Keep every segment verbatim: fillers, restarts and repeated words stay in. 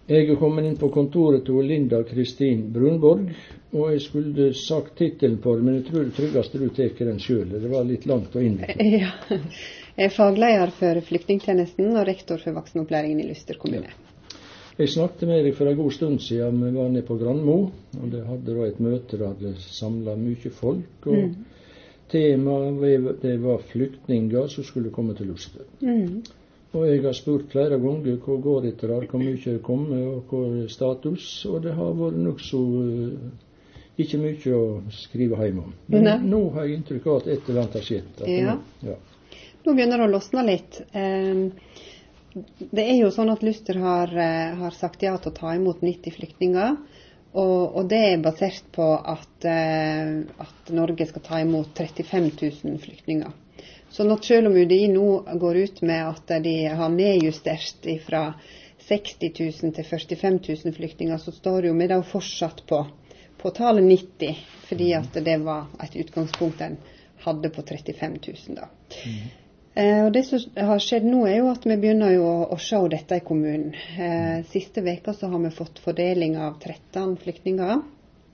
Jeg er kommet inn på kontoret til Linda Kristin Brunborg, og jeg skulle sagt titelen på det, men jeg tror det tryggeste du teker den selv. Det var litt langt å innvikle. Ja, jeg er fagleder for flyktningtjenesten og rektor for voksenopplæringen i Luster kommune. Ja. Jeg snakket med deg for en god stund siden, vi var nede på Grandmo, og det hadde da et møte der hadde samlet mye folk, og mm. temaet det var flyktninger som skulle komme til Luster. Mm. Og jeg har spurt flere ganger hvor går det der, hvor mye det kommer og hvor er status, og det har vært nok så uh, ikke mye å skrive hjemme om. Men Nei. Nå har jeg inntrykk av at et eller annet har skjedd. Ja. Nå, ja. Nå begynner det å losne litt. Det er jo sånn at Luster har, har sagt ja til å ta imot nitti flyktninger, og, og det er basert på at, at Norge skal ta imot trettifem tusen flyktninger. Så at selv om U D I nå går ut med at de har nedjustert fra seksti tusen til førtifem tusen flyktninger, så står jo vi da fortsatt på, på tallet nitti, fordi at det var et utgangspunkt en hadde på trettifem tusen da. Mm. Eh, og det som har skjedd nå er jo at vi begynner jo å, å se dette i kommunen. Eh, siste veka så har vi fått fordeling av tretten flyktninger,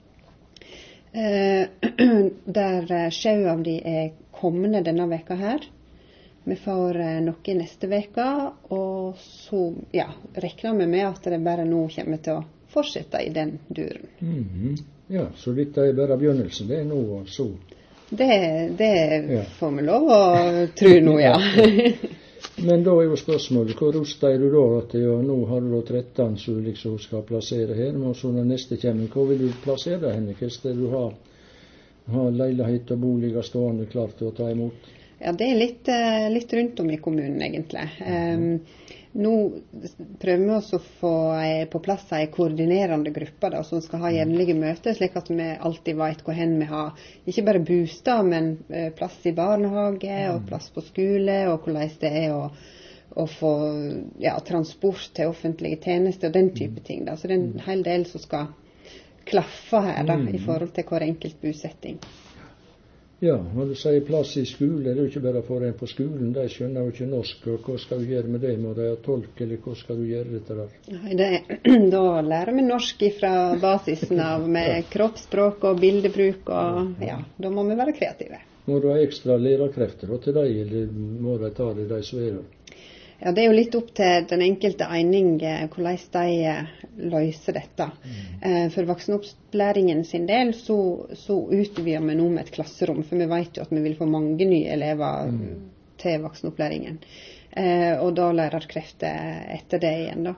eh, der sju av de er kommende denne veka her. Vi får eh, noe neste veka, og så ja, rekner vi med at det bare nå kommer til å fortsette i den duren. Mm-hmm. Ja, så dette er bare begynnelsen, det er nå og så. Det, det ja. Får vi lov å tro nå, ja. Men da er jo spørsmålet, hvor rustet er du da? At ja, nå har du da tretten som du liksom skal plassere her, men så når neste kommer, hvor vil du plassere henne? Hva skal du ha? Har leilighet og boliger stående klart til å ta imot? Ja, det er litt, litt rundt om i kommunen egentlig. Um, nå prøver vi også å få på plass en koordinerende gruppe da, som skal ha jevnlige møter, slik at vi alltid vet hvor hen vi har ikke bare bostad, men plass i barnehage og plass på skole, og hvordan det er å, å få ja, transport til offentlige tjenester og den type ting. Da. Så det er en hel del som skal klaffe her da, mm. i forhold til hver enkelt bosetting. Ja, når du sier plass i skole, det er jo ikke bare for en på skolen, de skjønner jo ikke norsk, og hva skal du gjøre med det? Må de ha tolk, eller hva skal du gjøre dette der? Nei, det, da lærer vi norsk fra basisen av, med kroppsspråk og bildebruk, og ja, da må vi være kreative. Må du ha ekstra lærerkrefter til deg, eller må de ta det de sverer? Ja, det er jo litt opp til den enkelte eining hvordan de løser dette. Mm. For voksenopplæringen sin del så, så utvider vi nå med et klasserom, for vi vet jo at vi vil få mange nye elever mm. til voksenopplæringen. Og da lærerkrefter etter det igjen da.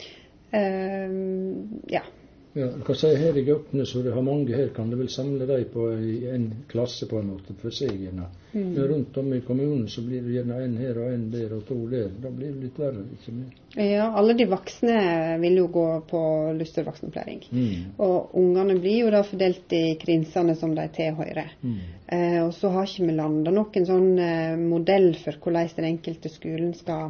Ja. Ja, du kan si her i Gøpne, så det har mange her, kan det vel samle deg på en klasse på en måte for seg gjerne. Mm. Men rundt om i kommunen så blir det gjerne en her og en der og to der. Da blir det litt verre, ikke mer? Ja, alle de voksne vil jo gå på Luster voksenopplæring. Mm. Og ungene blir jo da fordelt i krinsene som de tilhører. Mm. Eh, og så har ikke vi landet noen sånn eh, modell for hvordan den enkelte skolen skal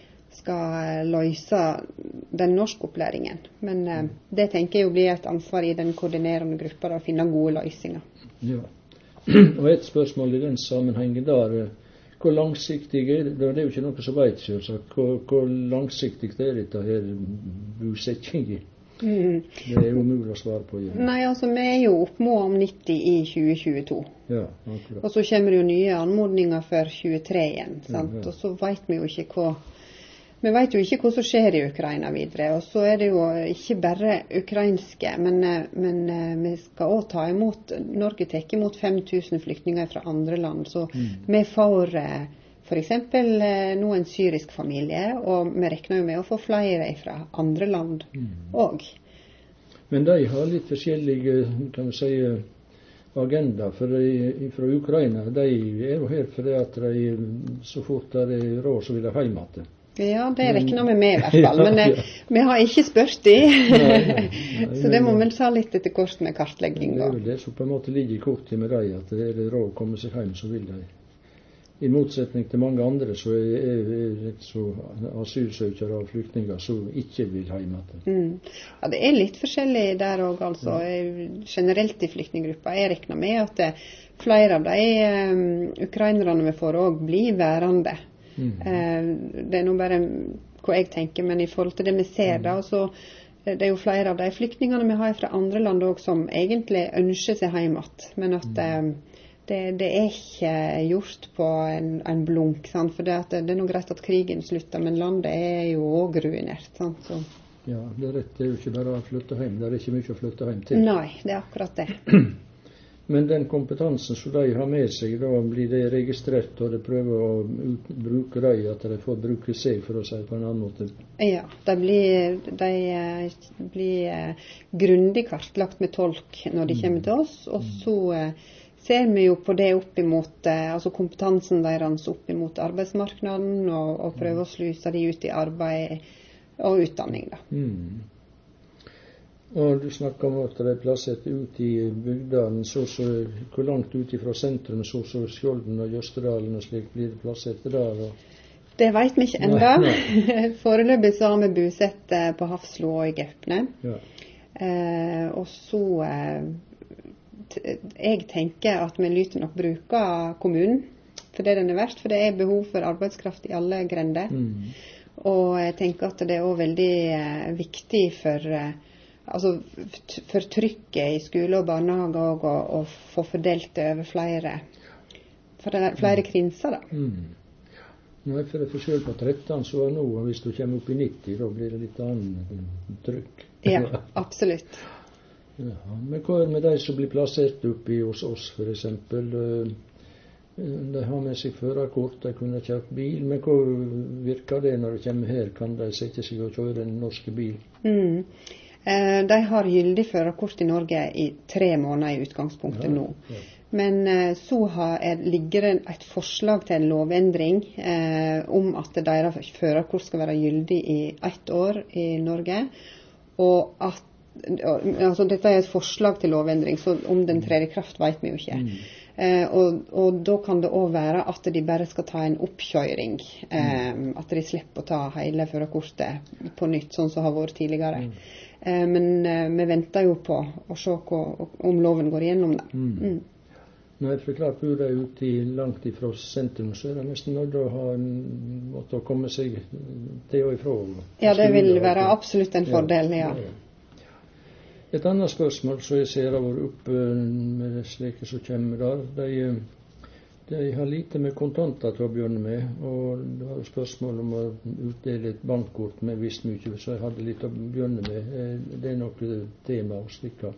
skal løse den norskopplæringen. Men eh, det tenker jeg jo blir et ansvar i den koordinerende gruppa å finne gode løsninger. Ja. Og et spørsmål i den sammenhengen der, hvor langsiktig er det? Det er jo ikke noe som vet selvsagt. Hvor, hvor langsiktig er dette her bosetting? Mm. Det er jo umulig å svare på. Ja. Nei, altså vi er jo oppmål om nitti i tjue tjueto. Ja, akkurat. Og så kommer det jo nye anmodninger for tjuetre igjen, sant? Ja, ja. Og så vet vi jo ikke hva Vi vet jo ikke hva som skjer i Ukraina videre, og så er det jo ikke bare ukrainske, men, men vi skal også ta imot, Norge tar imot fem tusen flyktninger fra andre land, så mm. vi får for eksempel nå en syrisk familie, og vi regner jo med å få flere fra andre land også. Mm. Men de har litt forskjellige, kan vi si, agenda, for de fra Ukraina, de er jo her for det at de, så fort det er råd, så vil de hjem igjen. Ja, det regner vi med i hvert fall, men ja, ja. vi har ikke spørt de, nei, nei, nei, så det må vi ta litt etter kort med kartlegging. Det er jo det som på en måte ligger i kortet med dem, at det er råd å komme seg hjem, så vil de. I motsetning til mange andre, så er, er, er så asylsøkere og flyktninger som ikke vil hjem. Mm. Ja, det er litt forskjellig der også, altså. Ja. Generelt i flyktninggruppa. Jeg regner med at det, flere av de um, ukrainerne vi får også blir værende. Mm. Det er nå bare hva jeg tenker, men i forhold til det vi ser da, så det er jo flere av de flyktningene vi har fra andre land også, som egentlig ønsker seg hjem igjen. Men at mm. det, det er ikke gjort på en, en blunk. Sant? For det, at det, det er noe greit at krigen slutter, men landet er jo også ruinert. Sant? Så. Ja, det er rett. Det er jo ikke bare å flytte hjem. Det er ikke mye å flytte hjem til. Nei, det er akkurat det. Men den kompetansen som de har med seg, da blir det registrert, og de prøver å ut, bruke dem, at de får bruke seg, for å si på en annen måte. Ja, de blir, de blir uh, grundig kartlagt med tolk når de mm. kommer til oss, og så uh, ser vi jo på det opp imot, uh, altså kompetansen deres opp imot arbeidsmarkedet, og, og prøver å sluse de ut i arbeid og utdanning, da. Mm. Og du snakker om at de er plassert ut i bygdene, så, så hvor langt ut fra sentrum, så, så Skjolden og Jøsterdalen og slik blir det plassert der? Og... Det vet vi ikke enda. Foreløpig så har vi bosett eh, på Hafslo og i Gaupne. Ja. Eh, og så eh, t- jeg tenker at vi lyter nok bruke kommunen for det den er verst, for det er behov for arbeidskraft i alle grender. Mm. Og jeg tenker at det er også veldig eh, viktig for eh, altså for trykket i skole og barnehage og, og, og få fordelt det over flere, for det er flere krinser da. Mm. Nå er det for selv på tretten, så er nå, og hvis du kommer opp i nitti, da blir det litt annen trykk. Ja, absolutt. Ja, men hva er med de som blir plassert oppi hos oss, for eksempel? De har med seg førerkort, de kunne kjørt bil, men hva virker det når de kommer her? Kan de sette seg og kjøre en norsk bil? Mm. De har gyldig førerkort i Norge i tre måneder i utgangspunktet ja, nå. Ja. Men så har, er, ligger det et forslag til en lovendring eh, om at deres førerkort skal være gyldig i ett år i Norge. Og at, altså dette er et forslag til lovendring, så om den trer i kraft vet vi jo ikke. Mm. Eh, og, og da kan det også være at de bare skal ta en oppkjøring. Eh, mm. At de slipper å ta hele førerkortet på nytt, sånn som har vært tidligere. Mm. Men uh, vi venter jo på å se hva, om loven går igjennom det. Mm. Mm. Når jeg forklarer bor de ute i, langt ifra sentrum, så er det nesten nødt til å ha en måte å komme seg til og ifra. Ja, det vil være absolutt en fordel, ja. ja. ja. Et annet spørsmål som jeg ser har vært oppe med slike som kommer der, de, de har lite med kontanter til å begynne med, og det var spørsmål om å utdele et bankkort med visst mye, så jeg hadde litt å begynne med. Det er noe tema å stikke.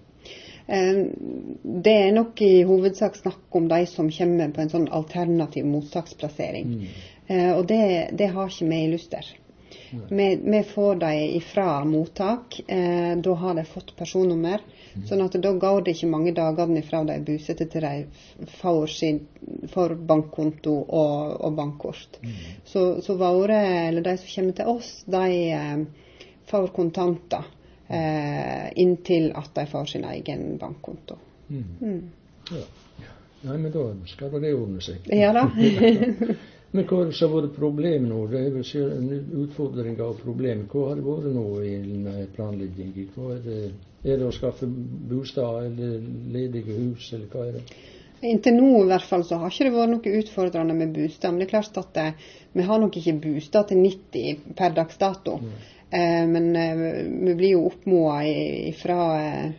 Det er nok i hovedsak snakk om de som kommer på en sånn alternativ mottaksplassering. Mm. Og det, det har ikke vi i Luster. Vi, vi får de ifra mottak, eh, da har de fått personnummer, mm. sånn at da går det ikke mange dagene ifra de er bosatte til de får, sin, får bankkonto og, og bankkort. Mm. Så, så våre, eller de som kommer til oss, de eh, får kontanter eh, inntil at de får sin egen bankkonto. Mm. Mm. Ja. Nei, men da skal det ordne seg. Ja da. Men hva har det vært problem nå? Det er vel en utfordring av problem. Hva har det vært nå i planlegging? Hva er det, er det å skaffe bostad eller ledige hus, eller hva er det? Inntil nå i hvert fall så har ikke det vært noe utfordrende med bostad. Men det er klart at det, vi har nok ikke bostad til nitti per dags dato. Mm. Eh, men eh, vi blir jo oppmodet fra... Eh,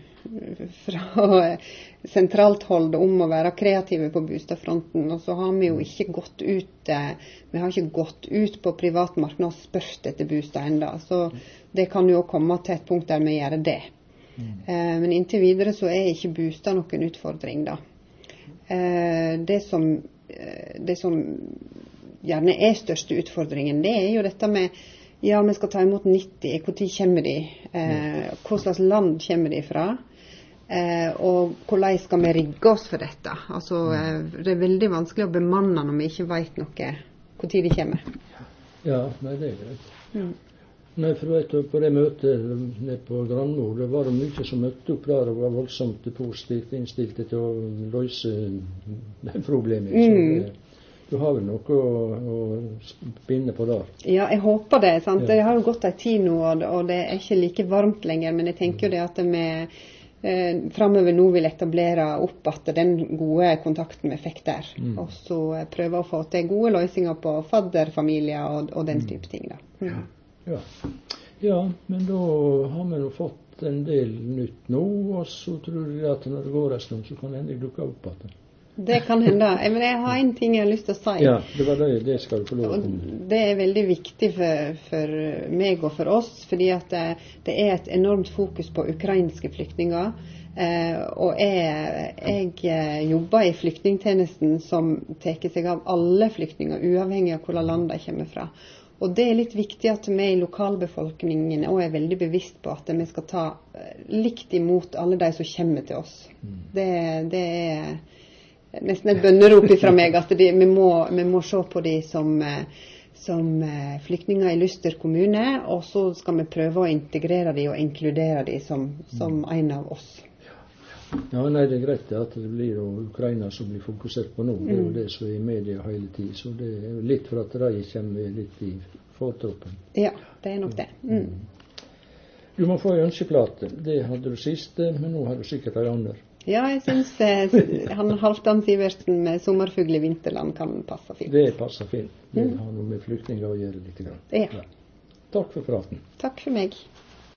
fra sentralt hold om å være kreative på bostadfronten, og så har vi jo ikke gått ut vi har ikke gått ut på privatmarkedet og spørt etter bostad enda, så det kan jo komme til et punkt der vi gjør det. Mm. Eh, men inntil videre så er ikke bostad noen utfordring da. Eh, det som det som gjerne er største utfordringen, det er jo dette med ja, vi skal ta imot nitti, hvor tid kommer de? Eh, hva slags land kommer de fra? Eh, og hvordan skal vi rigge oss for dette? Altså, eh, det er veldig vanskelig å bemanne når vi ikke vet noe hvor tid de kommer. Ja, nei, det er greit. Mm. Nei, for vet du, på det møtet nede på Grandmo, det var det mye som møtte opp der og var voldsomt positivt innstilte til å løse det problemet. Mm. Så, du har vel noe å, å spinne på der? Ja, jeg håper det. Sant? Ja. Det har jo gått en tid nå, og det er ikke like varmt lenger, men jeg tenker jo det at vi eh, fremover nå vil etablere opp at den gode kontakten vi fikk der, mm. og så prøve å få til gode løsninger på fadderfamilier og, og den type ting. Da. Mm. Ja. Ja, men da har vi nå fått en del nytt nå, og så tror jeg at når det går en stund, så kan det endelig dukke opp igjen. Det kan hende. Men jeg har en ting jeg har lyst til å si. Ja, det var det, det skal du få lov til. Det er veldig viktig for, for meg og for oss, fordi at det, det er et enormt fokus på ukrainske flyktninger. Eh, og jeg, jeg jobber i flyktningtjenesten som tar seg av alle flyktninger, uavhengig av hvor land de kommer fra. Og det er litt viktig at vi i lokalbefolkningen også er veldig bevisst på at vi skal ta likt imot alle de som kommer til oss. Det, det er nesten et bønnerop fra meg at de, vi, må, vi må se på de som, som flyktninger i Luster kommune, og så skal vi prøve å integrere de og inkludere de som, som en av oss. Ja, nei, det er greit at det blir Ukraina som blir fokusert på nå. Det er jo det som er i media hele tiden. Så det er jo litt for at de kommer litt i fortroppen. Ja, det er nok det. Mm. Du må få en ønskeplate. Det hadde du siste, men nå har du sikkert en annen. Ja, jeg synes eh, han Halvdan Sivertsen med Sommerfugl i vinterland kan passe fint. Det passer fint. Det har noe med flyktninger å gjøre litt. Ja. Ja. Takk for praten. Takk for meg.